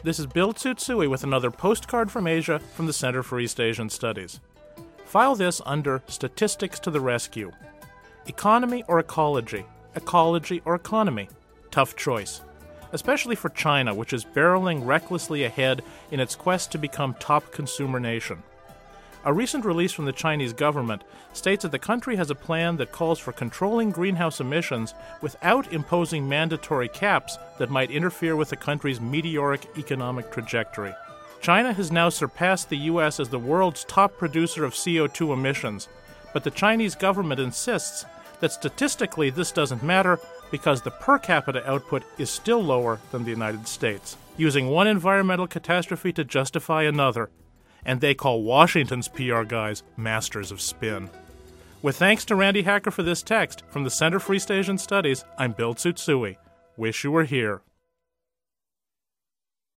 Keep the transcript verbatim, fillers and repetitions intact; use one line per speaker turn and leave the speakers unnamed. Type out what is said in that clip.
This is Bill Tsutsui with another postcard from Asia from the Center for East Asian Studies. File this under Statistics to the Rescue. Economy or ecology? Ecology or economy? Tough choice. Especially for China, which is barreling recklessly ahead in its quest to become top consumer nation. A recent release from the Chinese government states that the country has a plan that calls for controlling greenhouse emissions without imposing mandatory caps that might interfere with the country's meteoric economic trajectory. China has now surpassed the U S as the world's top producer of C O two emissions, but the Chinese government insists that statistically this doesn't matter because the per capita output is still lower than the United States, using one environmental catastrophe to justify another. And they call Washington's P R guys masters of spin. With thanks to Randy Hacker for this text, from the Center for East Asian Studies, I'm Bill Tsutsui. Wish you were here.